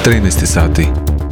13 sati.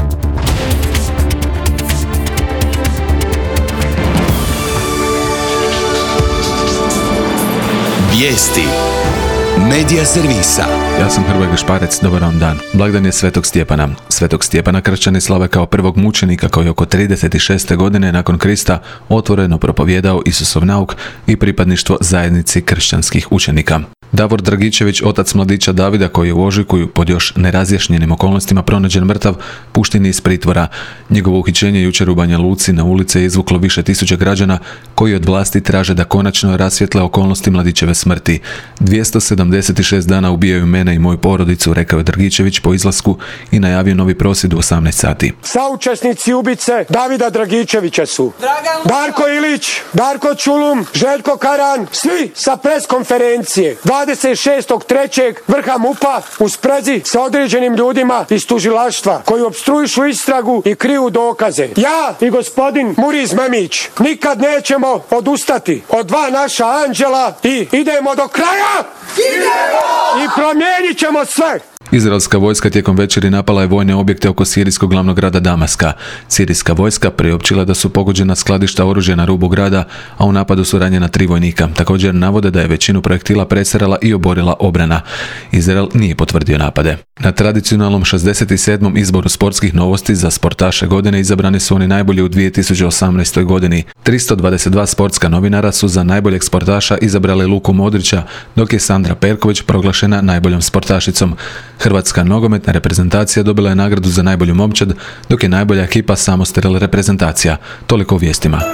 Vijesti Medija servisa. Ja sam Hrvoje Gašparec, dobar vam dan. Blagdan je Svetog Stjepana. Svetog Stjepana kršćani slave kao prvog mučenika koji je oko 36. godine nakon Krista otvoreno propovijedao Isusov nauk i pripadništvo zajednici kršćanskih učenika. Davor Dragičević, otac mladića Davida koji je u ožujku pod još nerazjašnjenim okolnostima pronađen mrtav, pušten je iz pritvora. Njegovo uhićenje jučer u Banja Luci na ulice je izvuklo više tisuća građana koji od vlasti traže da konačno rasvijetle okolnosti mladićeve smrti. 276 dana ubijaju mene i moju porodicu, rekao je Dragičević po izlasku i najavio novi prosvjed u 18 sati. Saučesnici ubice Davida Dragičevića su Darko Ilić, Darko Čulum, Željko Karan, svi sa preskonferencije 26.3. vrha MUP-a u sprezi sa određenim ljudima iz tužilaštva koji opstruišu istragu i kriju dokaze. Ja i gospodin Muriz Memić nikad nećemo odustati od dva naša anđela i idemo do kraja! Idemo! I promijenit ćemo sve! Izraelska vojska tijekom večeri napala je vojne objekte oko sirijskog glavnog grada Damaska. Sirijska vojska priopćila da su pogođena skladišta oružja na rubu grada, a u napadu su ranjena 3 vojnika. Također navode da je većinu projektila presrela i oborila obrana. Izrael nije potvrdio napade. Na tradicionalnom 67. izboru sportskih novosti za sportaše godine izabrani su oni najbolji u 2018. godini. 322 sportska novinara su za najboljeg sportaša izabrali Luku Modrića, dok je Sandra Perković proglašena najboljom sportašicom. Hrvatska nogometna reprezentacija dobila je nagradu za najbolju momčad, dok je najbolja ekipa samostrel reprezentacija. Toliko u vijestima.